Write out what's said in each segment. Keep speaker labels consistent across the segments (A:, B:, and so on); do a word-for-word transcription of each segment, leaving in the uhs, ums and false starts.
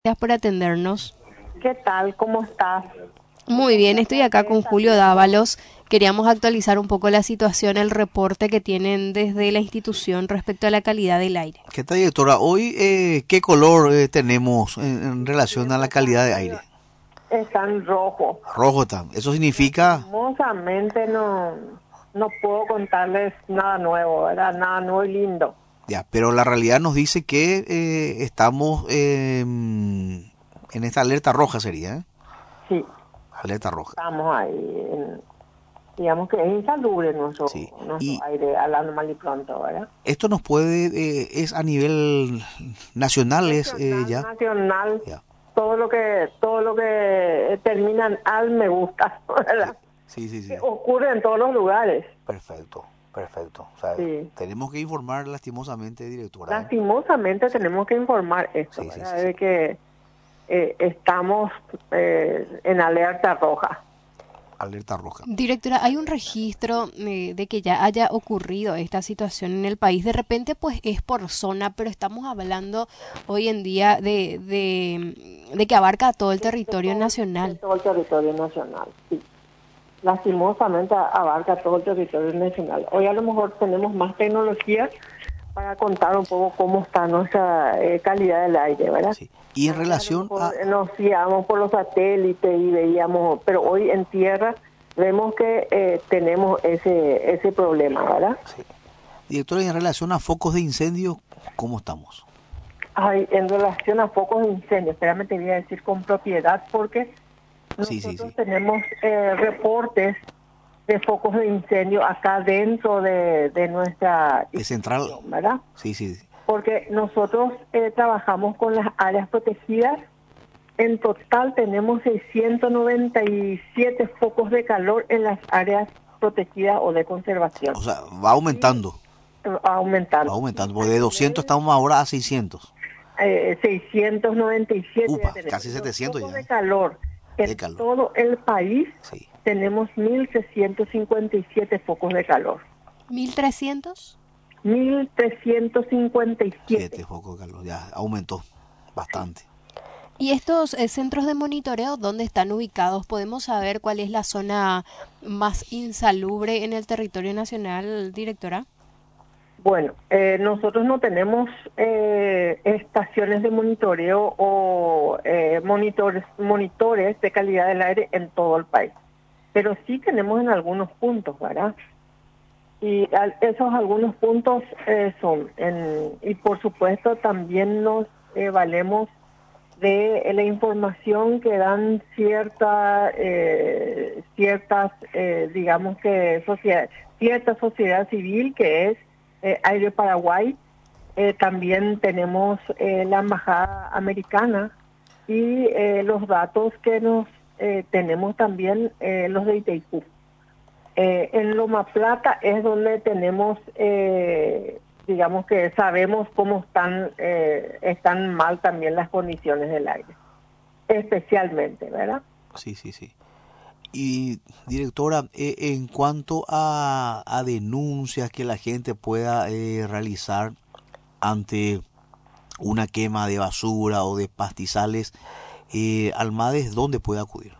A: Gracias por atendernos.
B: ¿Qué tal? ¿Cómo estás?
A: Muy bien, estoy acá con Julio Dávalos. Queríamos actualizar un poco la situación, el reporte que tienen desde la institución respecto a la calidad del aire.
C: ¿Qué tal, directora? Hoy, eh, ¿qué color eh, tenemos en, en relación a la calidad de aire?
B: Está en rojo.
C: Rojo está. Eso significa...
B: Lastimosamente no, no puedo contarles nada nuevo, ¿verdad? Nada nuevo y lindo.
C: Ya, pero la realidad nos dice que eh, estamos eh, en esta alerta roja, sería, ¿eh?
B: Sí.
C: Alerta roja.
B: Estamos ahí, en, digamos que es insalubre nuestro,
C: Sí.
B: nuestro
C: Y
B: aire, hablando mal y pronto, ¿verdad?
C: esto nos puede, eh, es a nivel nacional, es eh,
B: Nacional,
C: ya.
B: nacional,
C: Ya.
B: todo lo que todo lo que termina en al me gusta, ¿verdad?
C: Sí, sí, sí.
B: Que ocurre en todos los lugares.
C: Perfecto, perfecto. O sea,
B: Sí.
C: tenemos que informar lastimosamente, directora. ¿eh?
B: Lastimosamente tenemos que informar esto,
C: Sí, sí,
B: ¿verdad?
C: sí, sí.
B: De que eh, estamos eh, en alerta roja.
C: Alerta roja.
A: Directora, ¿hay un registro eh, de que ya haya ocurrido esta situación en el país? De repente, pues es por zona, pero estamos hablando hoy en día de, de, de que abarca todo el territorio
B: de todo,
A: nacional.
B: De todo el territorio nacional, sí. Lastimosamente abarca todo el territorio nacional. Hoy a lo mejor tenemos más tecnología para contar un poco cómo está nuestra eh, calidad del aire, ¿verdad?
C: Sí. Y en
B: Antes,
C: relación
B: a...
C: a...
B: Nos guiamos por los satélites y veíamos, pero hoy en tierra vemos que eh, tenemos ese ese problema, ¿verdad?
C: Sí. Directora, y en relación a focos de incendio, ¿cómo estamos?
B: Ay, en relación a focos de incendio, espérame, te voy a decir con propiedad porque nosotros
C: Sí, sí, sí.
B: tenemos eh, reportes de focos de incendio acá dentro de, de nuestra
C: De central.
B: ¿verdad?
C: Sí, sí, sí.
B: Porque nosotros eh, trabajamos con las áreas protegidas. En total tenemos seiscientos noventa y siete focos de calor en las áreas protegidas o de conservación.
C: O sea, va aumentando.
B: Y va aumentando.
C: Va aumentando. Porque de doscientos estamos ahora a seiscientos.
B: Eh, seiscientos noventa y siete
C: Upa,
B: ya tenemos.
C: casi setecientos
B: Focos
C: ya.
B: de calor en
C: De calor.
B: todo el país
C: Sí.
B: tenemos mil trescientos cincuenta y siete focos de calor.
A: ¿mil trescientos?
B: mil trescientos cincuenta y siete.
C: Siete focos de calor. Ya aumentó bastante.
A: ¿Y estos eh, centros de monitoreo dónde están ubicados? ¿Podemos saber cuál es la zona más insalubre en el territorio nacional, directora?
B: Bueno, eh, nosotros no tenemos eh, estaciones de monitoreo o eh, monitores, monitores de calidad del aire en todo el país, pero sí tenemos en algunos puntos, ¿verdad? Y al, esos algunos puntos eh, son, en, y por supuesto también nos eh, valemos de la información que dan cierta, eh, ciertas, eh, digamos que sociedad, cierta sociedad civil que es eh, Aire Paraguay. Eh, también tenemos eh, la embajada americana y eh, los datos que nos eh, tenemos también eh, los de Itaipú. Eh, en Loma Plata es donde tenemos, eh, digamos que sabemos cómo están eh, están mal también las condiciones del aire, especialmente, ¿verdad?
C: Sí, sí, sí. Y directora, eh, en cuanto a, a denuncias que la gente pueda eh, realizar ante una quema de basura o de pastizales, eh, Almades, ¿dónde puede acudir?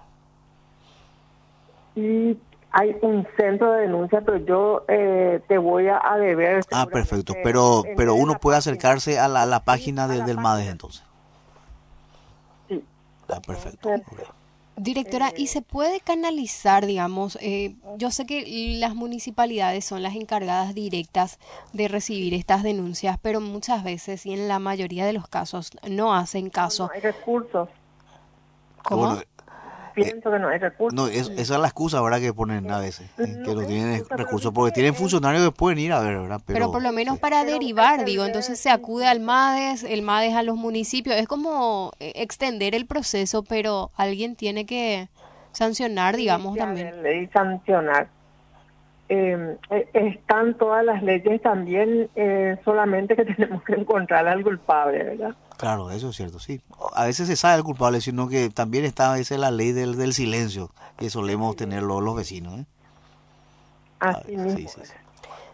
B: Y hay un centro de denuncia, pero yo eh, te voy a, a deber.
C: Ah, perfecto, pero pero uno puede acercarse a la, a la página
B: sí,
C: de,
B: la
C: del
B: página.
C: MADES entonces.
B: Sí.
C: Ah, perfecto.
B: Entonces,
C: Okay.
A: Directora,
B: eh,
A: ¿y se puede canalizar, digamos? Eh, yo sé que las municipalidades son las encargadas directas de recibir estas denuncias, pero muchas veces y en la mayoría de los casos no hacen caso.
B: no, no hay recursos.
A: ¿Cómo?
C: Bueno,
B: Pienso
C: eh,
B: que no hay recursos.
C: no, es, esa es la excusa, ¿verdad? Que ponen a
B: Eh,
C: veces, eh, que
B: no
C: no
B: es
C: tienen
B: excusa, pero
C: recursos, porque
B: viste,
C: tienen
B: es-
C: funcionarios que pueden ir a ver, ¿verdad?
A: Pero
C: Pero,
A: por lo menos
C: sí.
A: para
B: pero
A: derivar,
B: el, el
A: digo,
B: ver,
A: entonces se
B: sí,
A: acude
B: sí,
A: al
B: sí.
A: MADES, el MADES a los municipios, es como eh, extender el proceso, pero alguien tiene que sancionar, digamos,
B: Iniciar
A: también.
B: el- y sancionar. Eh, eh, están todas las leyes también, eh, solamente que tenemos que encontrar al culpable, ¿verdad?
C: Claro, eso es cierto, sí. A veces se sabe el culpable, sino que también está a veces la ley del, del silencio que solemos tener los, los vecinos, ¿eh? A
B: Así
C: veces, sí,
B: mismo
C: sí,
B: es.
C: sí.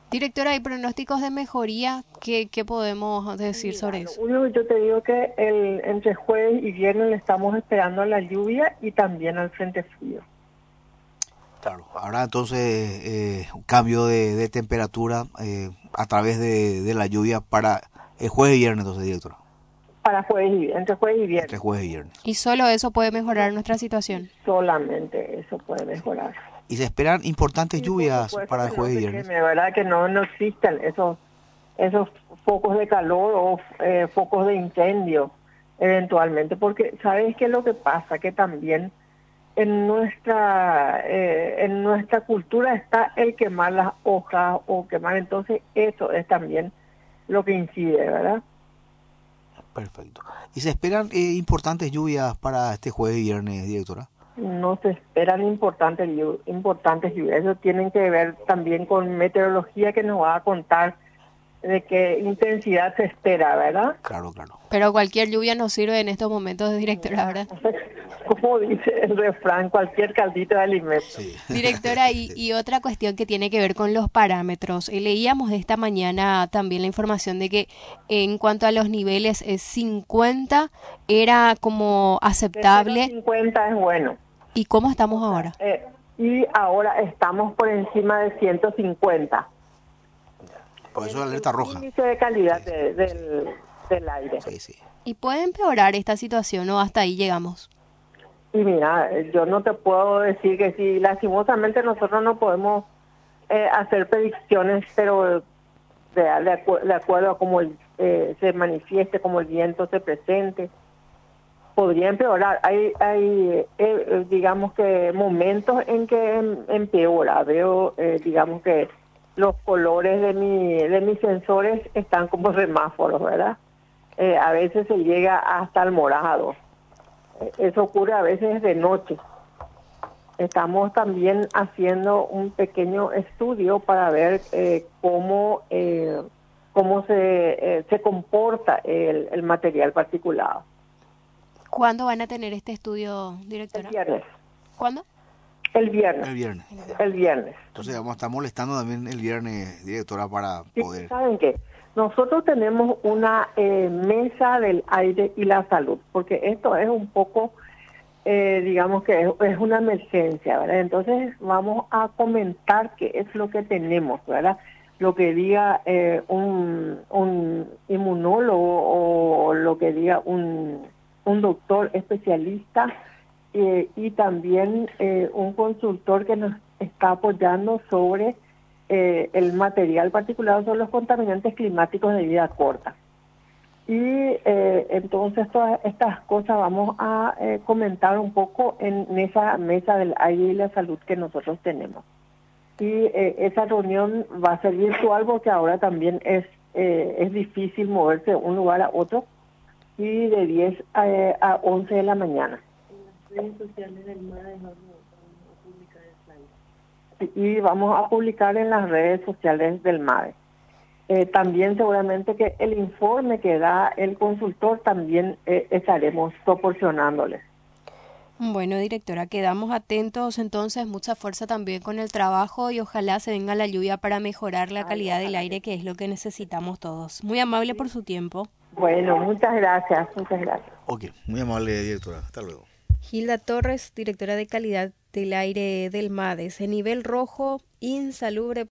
A: Directora, ¿hay pronósticos de mejoría? ¿Qué, qué podemos decir
B: Mira,
A: sobre
B: lo
A: eso?
B: único que yo te digo que el, entre jueves y viernes le estamos esperando a la lluvia y también al frente frío.
C: Claro, habrá entonces eh, un cambio de, de temperatura eh, a través de, de la lluvia para el jueves y viernes, entonces, directora.
B: Para jueves y, entre jueves y
C: Entre
B: viernes.
C: jueves y viernes.
A: Y solo eso puede mejorar
B: Eso,
A: nuestra situación.
B: solamente eso puede
C: Sí.
B: mejorar.
C: Y se esperan importantes
B: Y por
C: lluvias
B: supuesto
C: para el
B: que no
C: jueves y
B: se
C: viernes.
B: queme, ¿verdad? Que no, no existan esos, esos focos de calor o eh, focos de incendio eventualmente. Porque, ¿sabes qué es lo que pasa? Que también en nuestra eh, en nuestra cultura está el quemar las hojas o quemar, entonces eso es también lo que incide, ¿verdad?
C: Perfecto. ¿Y se esperan eh, importantes lluvias para este jueves y viernes, directora?
B: No se esperan importantes llu- importantes lluvias, eso tienen que ver también con meteorología que nos va a contar de qué intensidad se espera, ¿verdad?
C: Claro, claro.
A: Pero cualquier lluvia nos sirve en estos momentos, directora, ¿verdad?
B: Como dice el refrán, cualquier caldito de alimento.
C: Sí.
A: Directora, y, y otra cuestión que tiene que ver con los parámetros. Eh, leíamos esta mañana también la información de que en cuanto a los niveles eh, cincuenta era como
B: De cero a
A: aceptable.
B: cincuenta es bueno.
A: ¿Y cómo estamos
B: O sea,
A: ahora?
B: eh, y ahora estamos por encima de ciento cincuenta.
C: Por eso
B: El,
C: la
B: el
C: alerta roja.
B: índice de calidad
C: Sí,
B: de- del, del aire.
C: sí, sí.
A: ¿Y puede empeorar esta situación o hasta ahí llegamos?
B: Y mira, eh, yo no te puedo decir que sí, lastimosamente nosotros no podemos eh, hacer predicciones, pero de, de, acu- de acuerdo a cómo el, eh, se manifieste, cómo el viento se presente, podría empeorar. Hay, hay eh, eh, digamos que momentos en que em- empeora. Veo, eh, digamos que los colores de mi de mis sensores están como semáforos, ¿verdad? Eh, a veces se llega hasta el morado. Eh, Eso ocurre a veces de noche. Estamos también haciendo un pequeño estudio para ver eh, cómo eh, cómo se eh, se comporta el, el material particulado.
A: ¿Cuándo van a tener este estudio,
B: El
A: directora?
B: viernes.
A: ¿Cuándo?
B: El viernes.
C: El viernes.
B: El viernes.
C: Entonces vamos a estar molestando también el viernes, directora, para
B: Sí,
C: poder...
B: ¿saben qué? Nosotros tenemos una eh, mesa del aire y la salud, porque esto es un poco, eh, digamos que es, es una emergencia, ¿verdad? Entonces vamos a comentar qué es lo que tenemos, ¿verdad? Lo que diga eh, un, un inmunólogo o lo que diga un, un doctor especialista eh, y también eh, un consultor que nos está apoyando sobre eh, el material particulado, son los contaminantes climáticos de vida corta. Y eh, entonces todas estas cosas vamos a eh, comentar un poco en esa mesa del aire y la salud que nosotros tenemos. Y eh, esa reunión va a ser virtual porque ahora también es eh, es difícil moverse de un lugar a otro, y de diez a, a once de la mañana. En las redes sociales del MADE vamos a publicar el slide. Y vamos a publicar en las redes sociales del MADE. Eh, también seguramente que el informe que da el consultor también eh, estaremos proporcionándoles.
A: Bueno, directora, quedamos atentos entonces, mucha fuerza también con el trabajo y ojalá se venga la lluvia para mejorar la
B: Ay,
A: calidad del
B: ojalá.
A: aire, que es lo que necesitamos todos. Muy amable por su tiempo.
B: Bueno, muchas gracias, muchas gracias.
C: Ok, muy amable, directora. Hasta luego.
A: Gilda Torres, directora de calidad del aire del MADES, en nivel rojo, insalubre